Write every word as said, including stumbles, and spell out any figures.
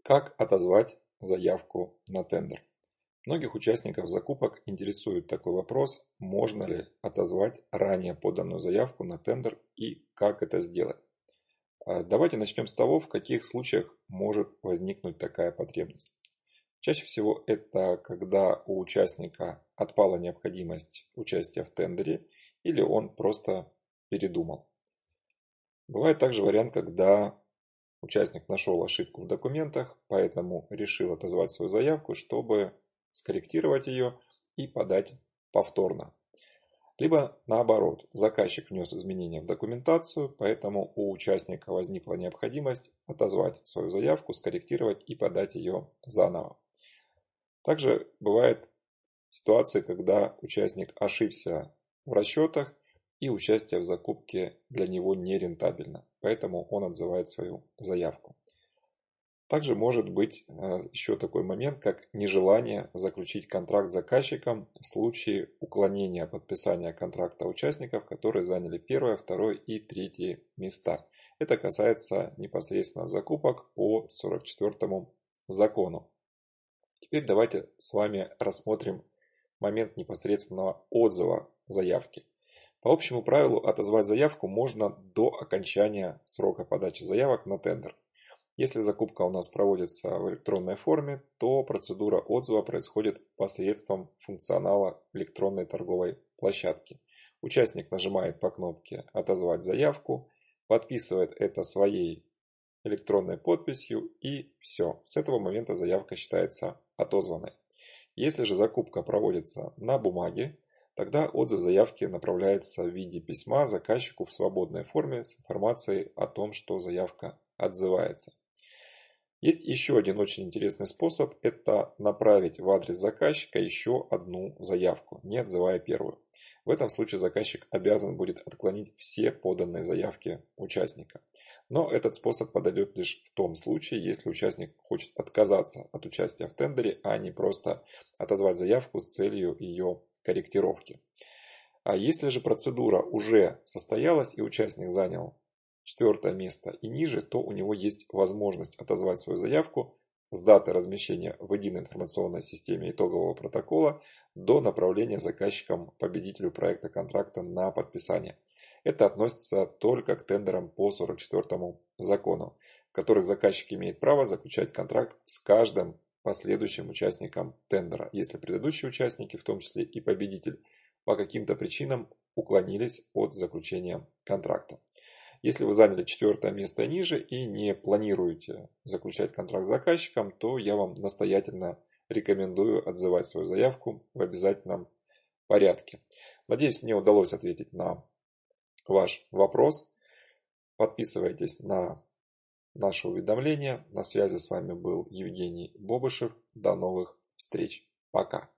Как отозвать заявку на тендер? Многих участников закупок интересует такой вопрос: можно ли отозвать ранее поданную заявку на тендер и как это сделать. Давайте начнем с того, в каких случаях может возникнуть такая потребность. Чаще всего это когда у участника отпала необходимость участия в тендере или он просто передумал. Бывает также вариант, когда участник нашел ошибку в документах, поэтому решил отозвать свою заявку, чтобы скорректировать ее и подать повторно. Либо наоборот, заказчик внес изменения в документацию, поэтому у участника возникла необходимость отозвать свою заявку, скорректировать и подать ее заново. Также бывает ситуация, когда участник ошибся в расчетах и участие в закупке для него не рентабельно, поэтому он отзывает свою заявку. Также может быть еще такой момент, как нежелание заключить контракт с заказчиком в случае уклонения подписания контракта участников, которые заняли первое, второе и третье места. Это касается непосредственно закупок по сорок четвёртому закону. Теперь давайте с вами рассмотрим момент непосредственного отзыва заявки. По общему правилу отозвать заявку можно до окончания срока подачи заявок на тендер. Если закупка у нас проводится в электронной форме, то процедура отзыва происходит посредством функционала электронной торговой площадки. Участник нажимает по кнопке «Отозвать заявку», подписывает это своей электронной подписью и все. С этого момента заявка считается отозванной. Если же закупка проводится на бумаге, тогда отзыв заявки направляется в виде письма заказчику в свободной форме с информацией о том, что заявка отзывается. Есть еще один очень интересный способ – это направить в адрес заказчика еще одну заявку, не отзывая первую. В этом случае заказчик обязан будет отклонить все поданные заявки участника. Но этот способ подойдет лишь в том случае, если участник хочет отказаться от участия в тендере, а не просто отозвать заявку с целью ее корректировки. А если же процедура уже состоялась и участник занял четвертое место и ниже, то у него есть возможность отозвать свою заявку с даты размещения в единой информационной системе итогового протокола до направления заказчиком победителю проекта контракта на подписание. Это относится только к тендерам по сорок четвёртому закону, в которых заказчик имеет право заключать контракт с каждым последующим участником тендера, если предыдущие участники, в том числе и победитель, по каким-то причинам уклонились от заключения контракта. Если вы заняли четвертое место и ниже и не планируете заключать контракт с заказчиком, то я вам настоятельно рекомендую отзывать свою заявку в обязательном порядке. Надеюсь, мне удалось ответить на ваш вопрос. Подписывайтесь на наши уведомления. На связи с вами был Евгений Бобышев. До новых встреч. Пока.